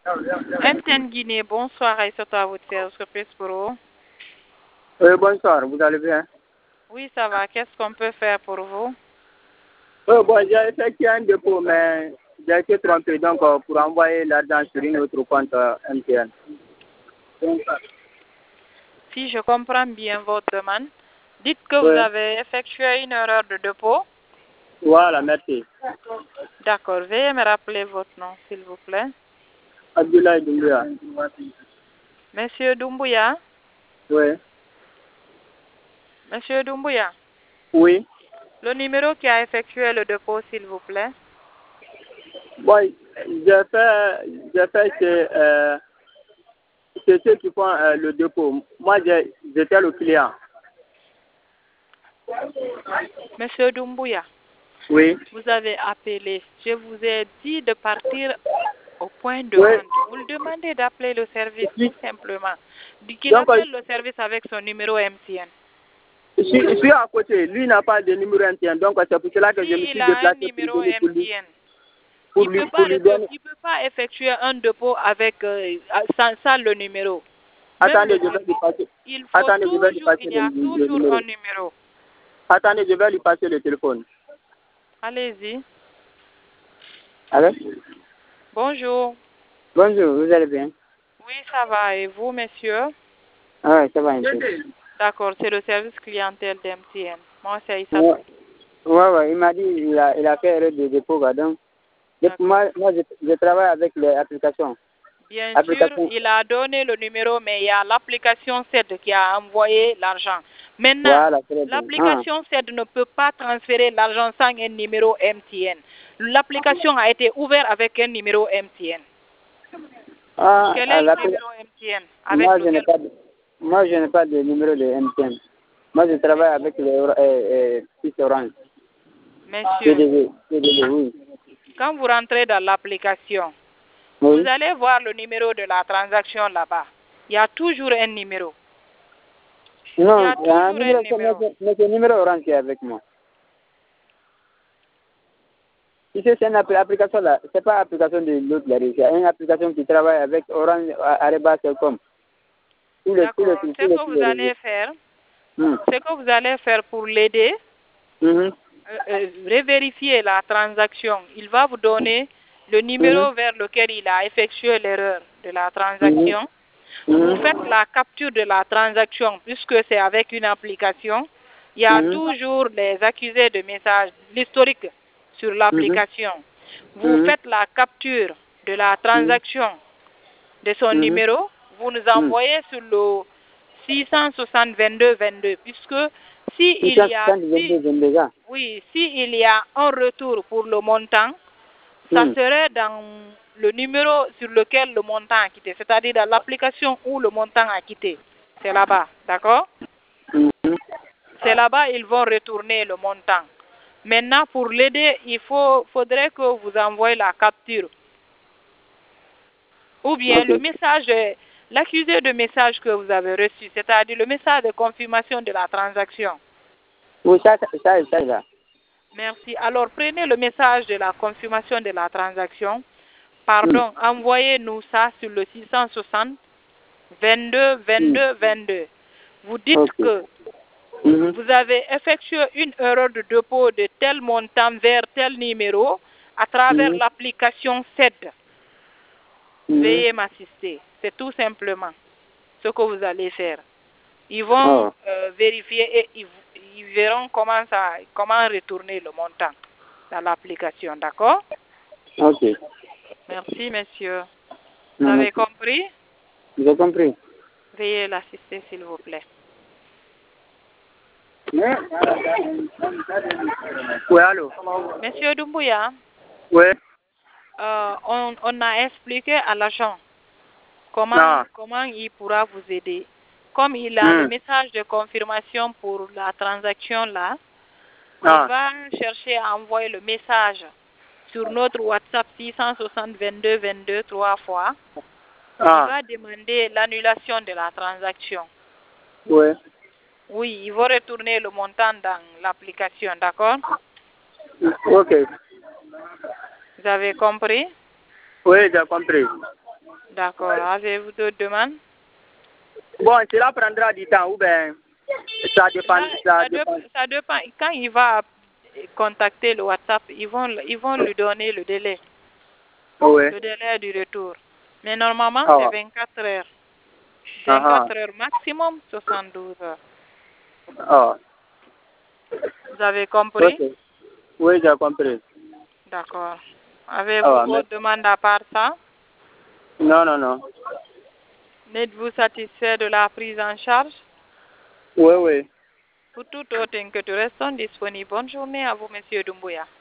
MTN Guinée, bonsoir et surtout à votre service pro. Oui, bonsoir, vous allez bien? Oui, ça va. Qu'est-ce qu'on peut faire pour vous? Bon, j'ai effectué un dépôt, mais j'ai été trompé, donc pour envoyer l'argent sur une autre compte MTN. Si je comprends bien votre demande, dites que Oui. vous avez effectué une erreur de dépôt. Voilà, merci. D'accord. Veuillez me rappeler votre nom, s'il vous plaît. Abdoulaye Doumbouya. Monsieur Doumbouya? Oui. Monsieur Doumbouya, Oui. le numéro qui a effectué le dépôt, s'il vous plaît. Bon, j'ai fait c'est ceux qui font le dépôt. Moi, j'étais le client. Monsieur Doumbouya, Oui. vous avez appelé. Je vous ai dit de partir au point de Oui. vente. Vous le demandez d'appeler le service, Oui. tout simplement. Qu'il Donc, appelle le service avec son numéro MTN. je suis à côté. Lui n'a pas de numéro MTN. Donc, c'est pour cela que je me S'il suis a un déplacé pour numéro venir MTN, pour il peut lui donner. pas effectuer un dépôt avec sans le numéro. Même Attendez, le je vais lui service. passer. Il faut Attendez, je vais lui toujours, passer il y a le toujours un numéro. numéro. Attendez, je vais lui passer le téléphone. Allez-y. Allô? Bonjour. Bonjour, vous allez bien? Oui, ça va. Et vous, monsieur? Ah ouais, ça va un peu. D'accord, c'est le service clientèle d'MTN. Moi, c'est Issa. Ouais, il m'a dit il a fait erreur de dépôt, quoi. Donc, moi je travaille avec les applications. Bien sûr, il a donné le numéro, mais il y a l'application CED qui a envoyé l'argent. Maintenant, Voilà, très bien. l'application CED ne peut pas transférer l'argent sans un numéro MTN. L'application a été ouverte avec un numéro MTN. Quel est le numéro MTN avec moi, je n'ai pas de numéro de MTN. Moi, je travaille avec les petits orange. Monsieur, oui. quand vous rentrez dans l'application, Oui. vous allez voir le numéro de la transaction là-bas. Il y a toujours un numéro. Non, Il y a toujours un numéro. mais c'est le numéro orange qui est avec moi. Tu sais, c'est une application là, c'est pas l'application de l'autre là, c'est une application qui travaille avec Orange Areba.com. D'accord. Ce que vous allez faire, ce que vous allez faire pour l'aider, revérifier la transaction. Il va vous donner le numéro vers lequel il a effectué l'erreur de la transaction. Vous faites la capture de la transaction, puisque c'est avec une application. Il y a toujours les accusés de messages, l'historique sur l'application. Vous faites la capture de la transaction de son numéro. Vous nous envoyez sur le 660 22 22, puisque s'il y a un retour pour le montant, ça serait dans le numéro sur lequel le montant a quitté, c'est-à-dire dans l'application où le montant a quitté. C'est là-bas, d'accord? C'est là-bas ils vont retourner le montant. Maintenant, pour l'aider, faudrait que vous envoyez la capture. Ou bien le message, l'accusé de message que vous avez reçu, c'est-à-dire le message de confirmation de la transaction. Oui, ça là. Merci. Alors, prenez le message de la confirmation de la transaction. Pardon, envoyez-nous ça sur le 660 22 22 22. Vous dites que vous avez effectué une erreur de dépôt de tel montant vers tel numéro à travers l'application CED. Veuillez m'assister. C'est tout simplement ce que vous allez faire. Ils vont vérifier et ils verront comment retourner le montant dans l'application, d'accord? Ok. Merci, monsieur. Vous avez compris? J'ai compris. Veuillez l'assister, s'il vous plaît. Oui, allô? Monsieur Doumbouya? Oui. On a expliqué à l'agent comment il pourra vous aider. Comme il a le message de confirmation pour la transaction là, il va chercher à envoyer le message sur notre WhatsApp 660 22 22 3 fois. Il va demander l'annulation de la transaction. Oui. Oui, il va retourner le montant dans l'application, d'accord? Ok. Vous avez compris? Oui, j'ai compris. D'accord. Avez-vous d'autres demandes? Bon, cela prendra du temps ou bien ça dépend. Ça dépend. Quand il va contacter le WhatsApp, ils vont lui donner le délai. Oui. Le délai du retour. Mais normalement, Ah. c'est 24 heures. 24 heures maximum, 72 heures. Ah. Vous avez compris? Okay. Oui, j'ai compris. D'accord. Avez-vous autre demande à part ça? Non, non, non. N'êtes-vous satisfait de la prise en charge? Oui, oui. Pour toute autre inquiétude, restons disponibles. Bonne journée à vous, Monsieur Doumbouya.